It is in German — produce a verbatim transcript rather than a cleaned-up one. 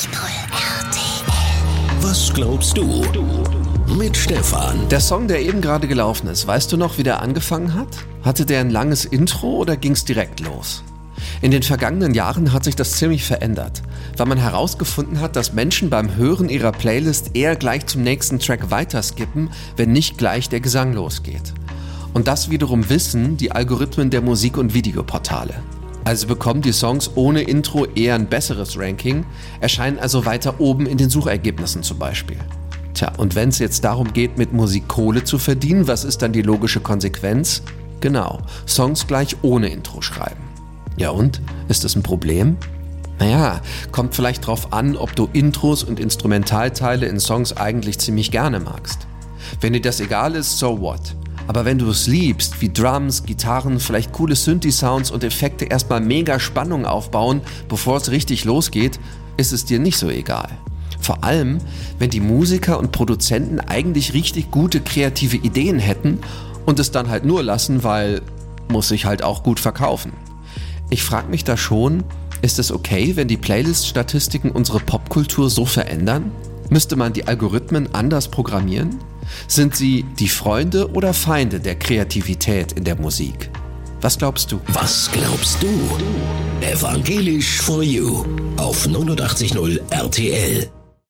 R T L. Was glaubst du? Mit Stefan. Der Song, der eben gerade gelaufen ist, weißt du noch, wie der angefangen hat? Hatte der ein langes Intro oder ging's direkt los? In den vergangenen Jahren hat sich das ziemlich verändert, weil man herausgefunden hat, dass Menschen beim Hören ihrer Playlist eher gleich zum nächsten Track weiterskippen, wenn nicht gleich der Gesang losgeht. Und das wiederum wissen die Algorithmen der Musik- und Videoportale. Also bekommen die Songs ohne Intro eher ein besseres Ranking, erscheinen also weiter oben in den Suchergebnissen zum Beispiel. Tja, und wenn es jetzt darum geht, mit Musik Kohle zu verdienen, was ist dann die logische Konsequenz? Genau, Songs gleich ohne Intro schreiben. Ja und? Ist das ein Problem? Naja, kommt vielleicht drauf an, ob du Intros und Instrumentalteile in Songs eigentlich ziemlich gerne magst. Wenn dir das egal ist, so what? Aber wenn du es liebst, wie Drums, Gitarren, vielleicht coole Synthi-Sounds und Effekte erstmal mega Spannung aufbauen, bevor es richtig losgeht, ist es dir nicht so egal. Vor allem, wenn die Musiker und Produzenten eigentlich richtig gute kreative Ideen hätten und es dann halt nur lassen, weil muss sich halt auch gut verkaufen. Ich frage mich da schon, ist es okay, wenn die Playlist-Statistiken unsere Popkultur so verändern? Müsste man die Algorithmen anders programmieren? Sind sie die Freunde oder Feinde der Kreativität in der Musik? Was glaubst du? Was glaubst du? Evangelisch for You auf neunundachtzig Komma null R T L.